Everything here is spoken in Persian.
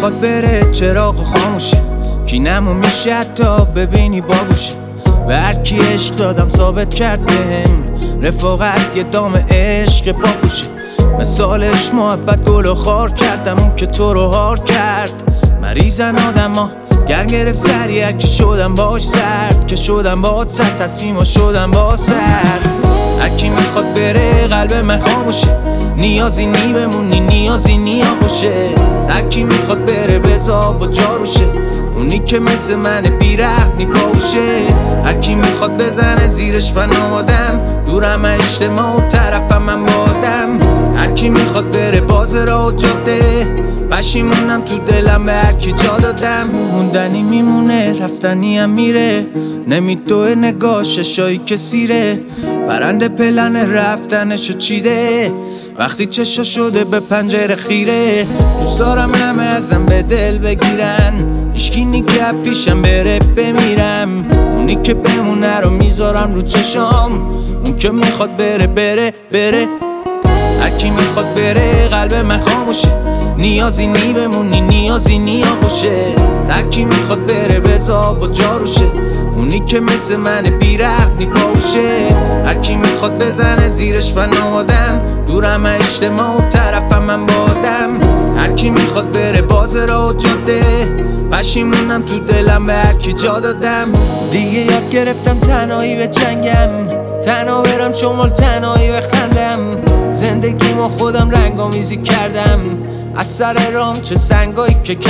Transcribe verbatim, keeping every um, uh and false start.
میخواد بره چراغ و خاموشه، کینمو میشه حتی ببینی باگوشه. به هرکی عشق دادم ثابت کرد بهم رفاقت یه دام عشق باگوشه. مثالش محبت گل و خار کردم اون که تو رو هار کرد. مریضن آدم ها گرم گرفت سریع که شدم باش سرد، که شدم باش سرد تصمیم ها شدم با سرد. هرکی میخواد بره قلب من خاموشه، نیازی نی بمونی نیازی نی آغوشه. هرکی میخواد بره بزا با جاروشه، اونی که مثل من بیرحمی باوشه. هرکی میخواد بزنه زیرش فنامادم، دورم اجتماع و طرفم من بادم. هرکی میخواد بره باز را جاده، پشیمونم تو دلم به هرکی جا دادم. موندنی میمونه رفتنی هم میره، نمیدوه نگاه ششایی که سیره. پرنده پلن رفتنشو چیده، وقتی چشا شده به پنجره خیره. دوست دارم همه ازم به دل بگیرن، هیچکی نی که پیشم بره بمیرم. اونی که بمونه رو میذارم رو چشام، اون که میخواد بره بره بره. هرکی میخواد بره قلب من خاموشه، نیازی نی بمونی نیازی نی آغوشه. هرکی میخواد بره بزا با جاروشه، اونی که مثل من بیرحمی باوشه. هرکی میخواد بزنه زیرش فنامادم، دورم اجتماع و طرفم من بادم. هرکی میخواد بره باز را جاده، پشیمونم تو دلم به هرکی جا دادم. دیگه یاد گرفتم تنهایی به جنگم، تنها برم شمال تنهایی بخندم. زندگیمو خودم رنگامیزی کردم، از سر رام چه سنگایی که